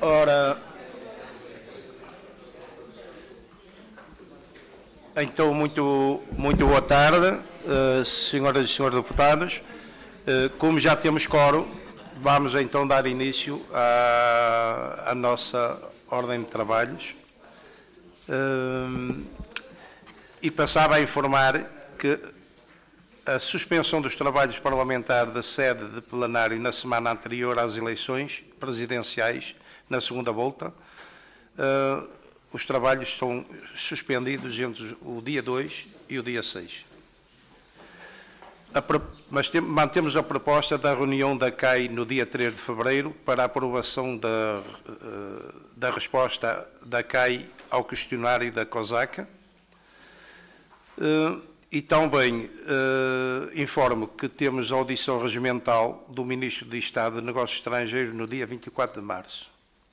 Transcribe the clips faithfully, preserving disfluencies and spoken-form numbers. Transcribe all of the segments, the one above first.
Ora, então, muito, muito boa tarde, uh, senhoras e senhores deputados. Uh, como já temos quórum, vamos então dar início à, à nossa ordem de trabalhos. Uh, e passava a informar que a suspensão dos trabalhos parlamentares da sede de plenário na semana anterior às eleições presidenciais, na segunda volta, uh, os trabalhos são suspendidos entre o dia dois e o dia seis. A, mas tem, mantemos a proposta da reunião da C A I no dia três de fevereiro para a aprovação da, uh, da resposta da C A I ao questionário da COSAC. Uh, e também uh, informo que temos a audição regimental do Ministro de Estado de Negócios Estrangeiros no dia vinte e quatro de março.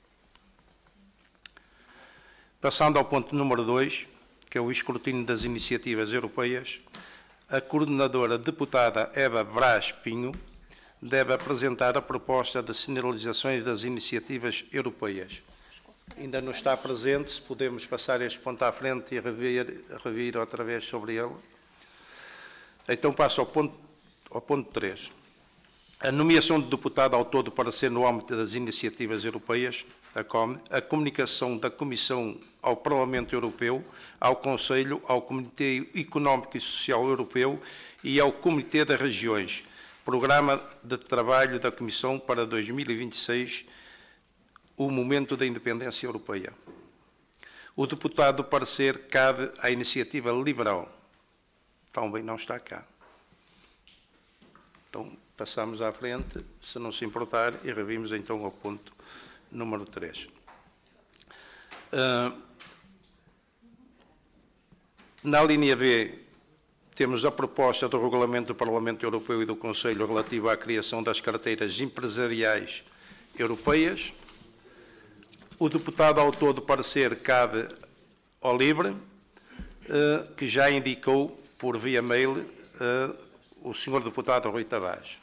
Passando ao ponto número dois, que é o escrutínio das iniciativas europeias, a coordenadora deputada Eva Brás Pinho deve apresentar a proposta de sinalizações das iniciativas europeias. Ainda não está presente, se podemos passar este ponto à frente e rever, rever outra vez sobre ele. Então passo ao ponto, ao ponto três. A nomeação de deputado ao todo para ser no âmbito das iniciativas europeias, a C O M, a comunicação da Comissão ao Parlamento Europeu, ao Conselho, ao Comitê Económico e Social Europeu e ao Comitê das Regiões, Programa de Trabalho da Comissão para dois mil e vinte e seis, o momento da independência europeia. O deputado do parecer cabe à iniciativa liberal. Também não está cá. Então, passamos à frente, se não se importar, e revimos então ao ponto número três. Uh, na linha B, temos a proposta do Regulamento do Parlamento Europeu e do Conselho relativo à criação das carteiras empresariais europeias. O deputado autor do parecer cabe ao LIVRE, uh, que já indicou por via mail uh, o senhor deputado Rui Tavares.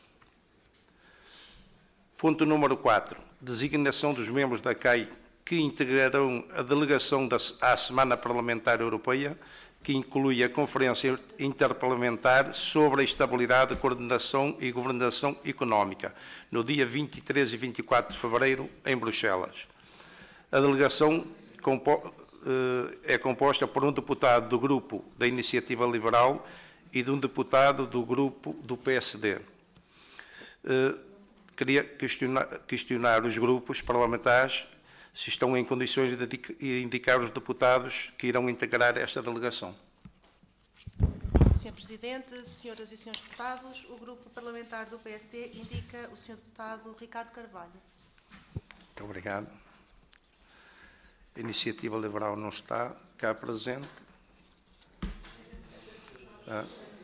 Ponto número quatro. Designação dos membros da C A I que integrarão a delegação da, à Semana Parlamentar Europeia, que inclui a Conferência Interparlamentar sobre a Estabilidade, Coordenação e Governação Económica, no dia vinte e três e vinte e quatro de fevereiro, em Bruxelas. A delegação compo, é composta por um deputado do grupo da Iniciativa Liberal e de um deputado do grupo do P S D. Queria questionar, questionar os grupos parlamentares se estão em condições de indicar os deputados que irão integrar esta delegação. senhor Presidente, senhoras e senhores deputados, o grupo parlamentar do P S D indica o senhor deputado Ricardo Carvalho. Muito obrigado. A Iniciativa Liberal não está cá presente. Ah.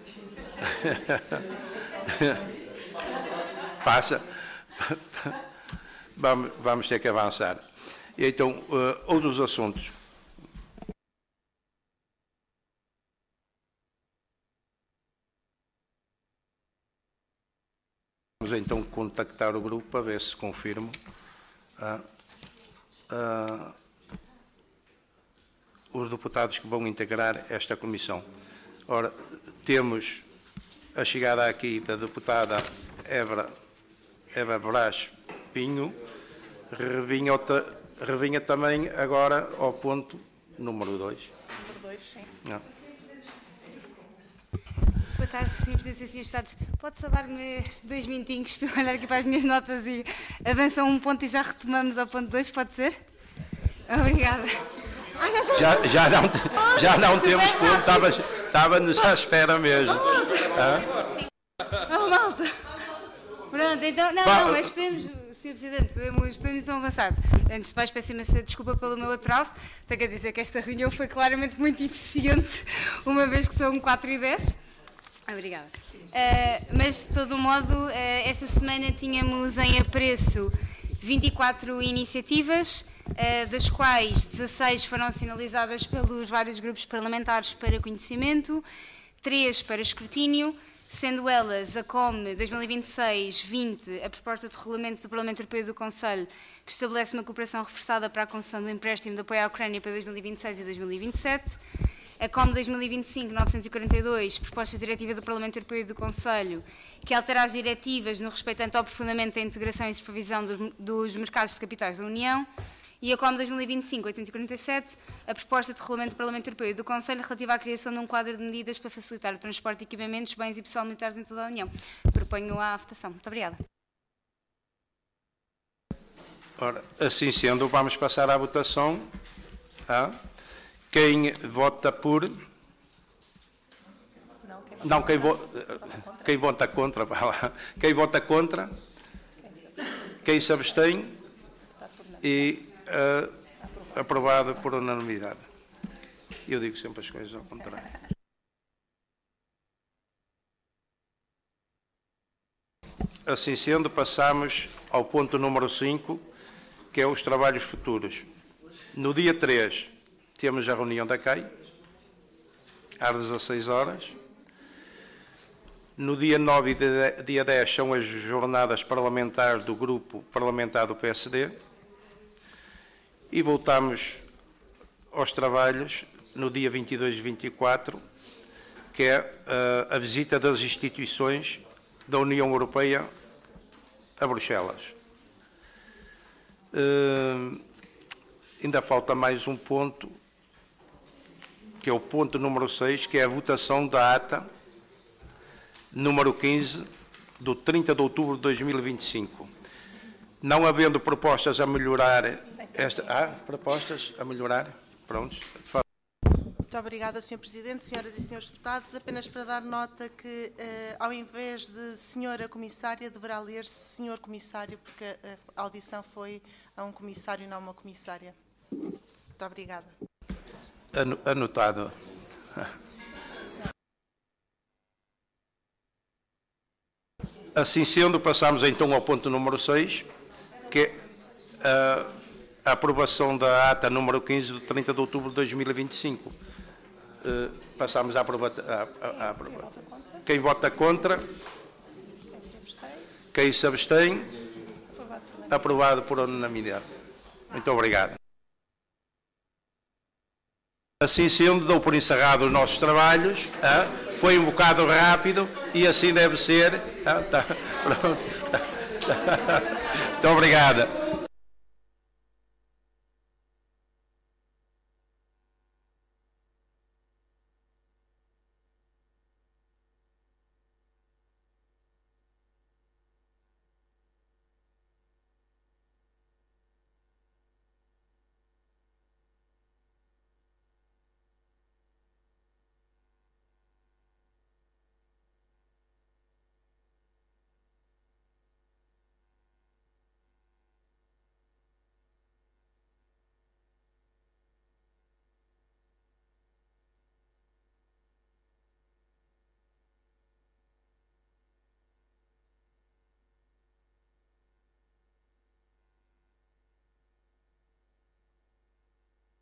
Passa. Vamos, vamos ter que avançar. E então, uh, outros assuntos. Vamos então contactar o grupo para ver se confirmo uh, uh, os deputados que vão integrar esta comissão. Ora, temos a chegada aqui da deputada Eva, Eva Brás Pinho, revinha, revinha também agora ao ponto número dois. Número dois, sim. Não. Boa tarde, senhor Presidente e senhores Deputados. Pode só dar-me dois minutinhos para eu olhar aqui para as minhas notas e avançar um ponto e já retomamos ao ponto dois, pode ser? Obrigada. Ah, já, já, já não, oh, já não temos ponto, estava, estava-nos à espera mesmo. Oh, malta. Pronto, então, não, não, mas podemos, senhor Presidente, podemos, podemos então avançar. Antes de mais, peço imensa desculpa pelo meu atraso. Tenho a dizer que esta reunião foi claramente muito eficiente, uma vez que são quatro e dez. Obrigada. Uh, mas, de todo modo, uh, esta semana tínhamos em apreço vinte e quatro iniciativas, uh, das quais dezasseis foram sinalizadas pelos vários grupos parlamentares para conhecimento, três para escrutínio, sendo elas a C O M dois mil e vinte e seis vinte, a proposta de regulamento do Parlamento Europeu e do Conselho, que estabelece uma cooperação reforçada para a concessão do empréstimo de apoio à Ucrânia para dois mil e vinte e seis e dois mil e vinte e sete, a C O M dois mil e vinte e cinco novecentos e quarenta e dois, proposta de diretiva do Parlamento Europeu e do Conselho, que altera as diretivas no respeitante ao aprofundamento da integração e supervisão dos, dos mercados de capitais da União, e a C O M dois mil e vinte e cinco oitocentos e quarenta e sete, a proposta de regulamento do Parlamento Europeu e do Conselho relativa à criação de um quadro de medidas para facilitar o transporte de equipamentos, bens e pessoal militares em toda a União. Proponho à votação. Muito obrigada. Ora, assim sendo, vamos passar à votação. Ah, quem vota por... Não, quem Não, quem, vo... quem vota contra, vá lá. Quem vota contra, quem se abstém e uh, aprovado por unanimidade. Eu digo sempre as coisas ao contrário. Assim sendo, passamos ao ponto número cinco, que é os trabalhos futuros. No dia três, temos a reunião da C A I, às dezasseis horas. No dia nove e dia dez são as jornadas parlamentares do Grupo Parlamentar do P S D. E voltamos aos trabalhos no dia vinte e dois e vinte e quatro, que é uh, a visita das instituições da União Europeia a Bruxelas. Uh, ainda falta mais um ponto, que é o ponto número seis, que é a votação da ata número quinze, do trinta de outubro de dois mil e vinte e cinco. Não havendo propostas a melhorar esta... Ah, propostas a melhorar? Prontos. Muito obrigada, senhor Presidente. Senhoras e senhores deputados, apenas para dar nota que, eh, ao invés de senhora Comissária, deverá ler-se senhor Comissário, porque a audição foi a um comissário e não a uma comissária. Muito obrigada. Anotado. Assim sendo, passamos então ao ponto número seis, que é a, a aprovação da ata número quinze, de trinta de outubro de dois mil e vinte e cinco. Uh, passamos à aprovação. Quem vota contra? Quem se abstém? Aprovado por unanimidade. Muito obrigado. Assim sendo, dou por encerrado os nossos trabalhos. Ah, foi um bocado rápido e assim deve ser. Ah, tá. Pronto. Muito obrigado.